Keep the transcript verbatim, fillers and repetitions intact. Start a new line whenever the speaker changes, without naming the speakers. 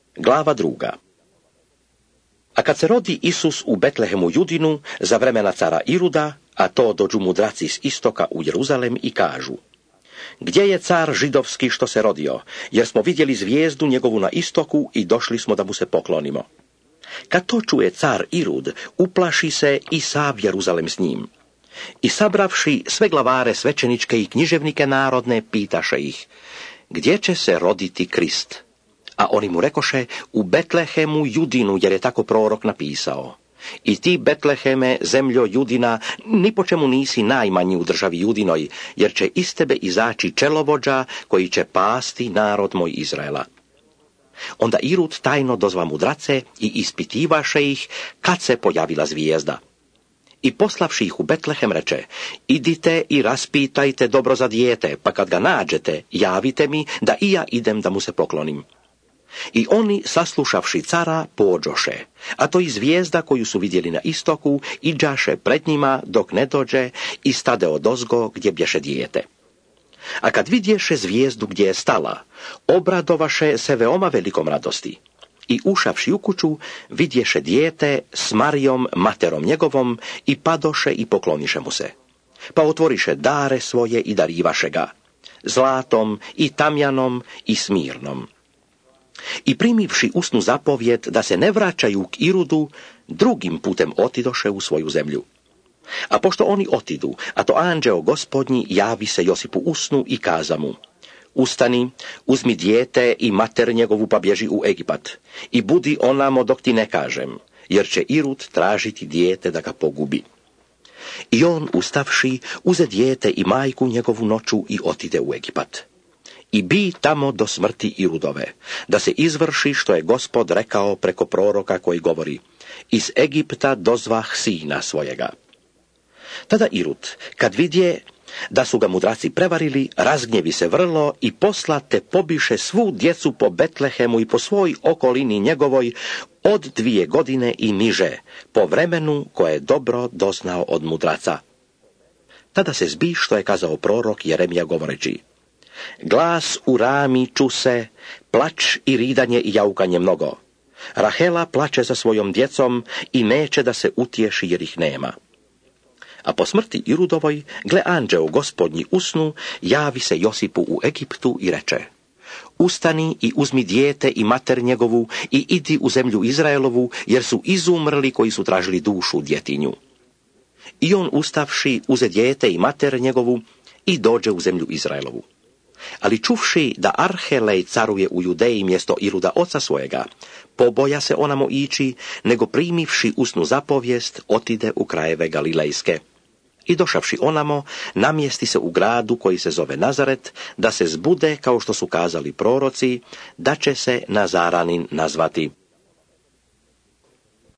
Glava druga. A kad se rodi Isus u Betlehemu Judinu za vremena cara Iruda, a to dođu mudraci s istoka u Jeruzalem i kažu: Gdje je car židovski što se rodio, jer smo vidjeli zvijezdu njegovu na istoku i došli smo da mu se poklonimo. Kad to čuje car Irud, uplaši se i sav Jeruzalem s njim. I sabravši sve glavare svećeničke i književnike narodne, pitaše ih: Gdje će se roditi Krist? A oni mu rekoše: U Betlehemu Judinu, jer je tako prorok napisao. I ti, Betleheme, zemljo Judina, ni po čemu nisi najmanji u državi Judinoj, jer će iz tebe izaći čelovođa koji će pasti narod moj Izraela. Onda Irud tajno dozva mudrace i ispitivaše ih kad se pojavila zvijezda. I poslavši ih u Betlehem reče: Idite i raspitajte dobro za dijete, pa kad ga nađete, javite mi da i ja idem da mu se poklonim. I oni, saslušavši cara, pođoše, a to i zvijezda koju su vidjeli na istoku, iđaše pred njima dok ne dođe i stade odozgo gdje bješe dijete. A kad vidješe zvijezdu gdje je stala, obradovaše se veoma velikom radosti. I ušavši u kuću, vidješe dijete s Marijom, materom njegovom, i padoše i pokloniše mu se. Pa otvoriše dare svoje i darivaše ga, zlatom i tamjanom i smirnom. I primivši usnu zapovjed da se ne vraćaju k Irudu, drugim putem otidoše u svoju zemlju. A pošto oni otidu, a to anđeo gospodnji javi se Josipu usnu i kaza mu: Ustani, uzmi dijete i mater njegovu pa bježi u Egipat, i budi onamo dok ti ne kažem, jer će Irud tražiti dijete da ga pogubi. I on, ustavši, uze dijete i majku njegovu noću i otide u Egipat. I bi tamo do smrti Irudove, da se izvrši što je Gospod rekao preko proroka koji govori: Iz Egipta dozvah sina svojega. Tada Irud, kad vidje da su ga mudraci prevarili, razgnjevi se vrlo i poslate pobiše svu djecu po Betlehemu i po svoj okolini njegovoj od dvije godine i niže, po vremenu koje je dobro doznao od mudraca. Tada se zbi što je kazao prorok Jeremija govoreći: Glas u Rami ču se, plač i ridanje i jaukanje mnogo. Rahela plače za svojom djecom i neće da se utješi jer ih nema. A po smrti Irudovoj, gle, anđeo gospodnji usnu, javi se Josipu u Egiptu i reče: Ustani i uzmi dijete i mater njegovu i idi u zemlju Izraelovu, jer su izumrli koji su tražili dušu djetinju. I on, ustavši, uze dijete i mater njegovu i dođe u zemlju Izraelovu. Ali čuvši da Arhelej caruje u Judeji mjesto Iruda oca svojega, poboja se onamo ići, nego primivši usnu zapovijest, otide u krajeve Galilejske. I došavši onamo, namjesti se u gradu koji se zove Nazaret, da se zbude, kao što su kazali proroci, da će se Nazaranin nazvati.